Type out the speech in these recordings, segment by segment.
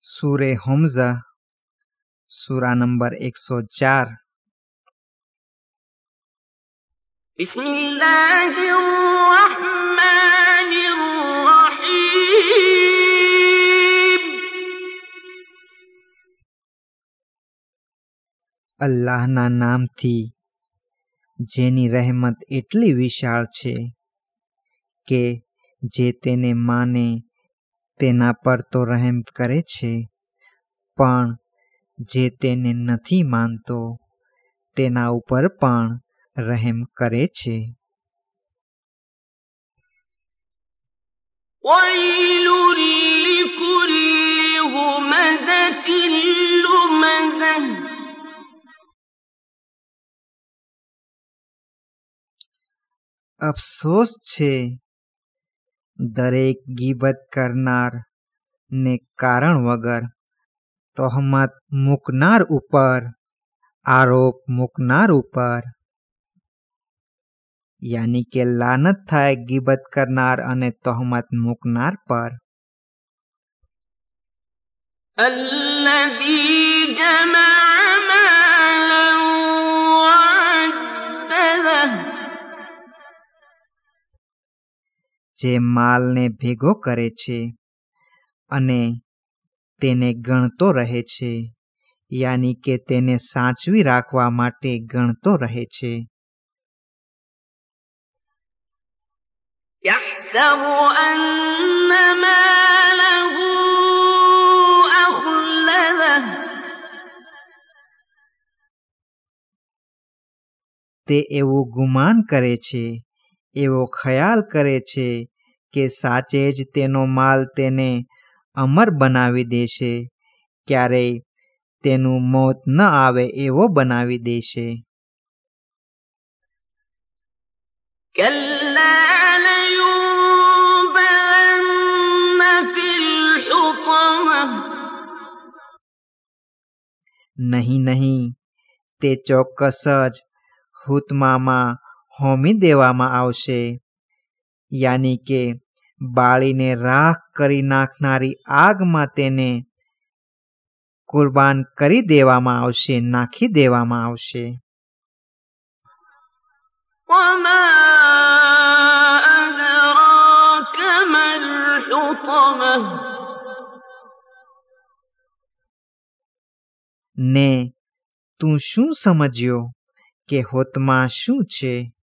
सूरे हमज़ा सूरा नंबर 104। અલ્લાહના નામથી જેની રહેમત એટલી વિશાળ છે કે જે તેને માને તેના પર તો રહેમ કરે છે, પણ જે તેને નથી માનતો તેના ઉપર પણ રહેમ કરે છે. અફસોસ છે દરેક ગીબત કરનાર ને કારણ વગર તોહમત મૂકનાર ઉપર, આરોપ મૂકનાર ઉપર, યાની કે લાનત થાય ગીબત કરનાર અને તોહમત મૂકનાર પર. જે માલને ભેગો કરે છે અને તેને ગણતો રહે છે, યાની કે તેને સાચવી રાખવા માટે ગણતો રહે છે. તે એવું ગુમાન કરે છે, એવો ખ્યાલ કરે છે કે સાચે જ તેનો માલ તેને અમર બનાવી દેશે, ક્યારેય તેનું મોત ન આવે એવો બનાવી દેશે. નહીં, તે ચોક્કસ જ હુતમામાં હોમી દેવામાં આવશે, યાની કે બાળીને રાખ કરી નાખનારી આગમાં તેને કુરબાન કરી દેવામાં આવશે, નાખી દેવામાં આવશે. ને તું શું સમજ્યો કે હોતમાં શું છે?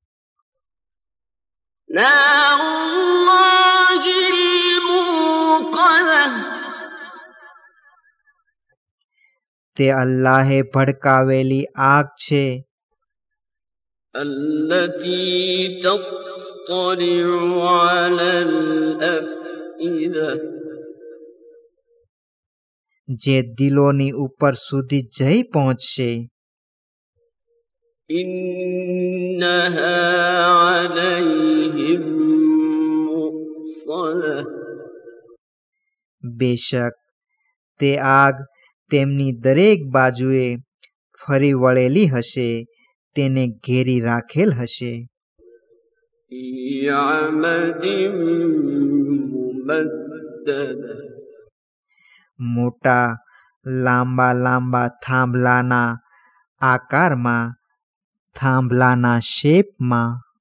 તે અલ્લાહે ભડકાવેલી આગ છે, જે દિલોની ઉપર સુધી જઈ પહોંચશે. બેશક તે આગ તેમની દરેક બાજુએ ફરી વળેલી હશે, તેને ઘેરી રાખેલ હશે. મોટા લાંબા થાંભલાના આકારમાં, થાંભલાના શેપમાં.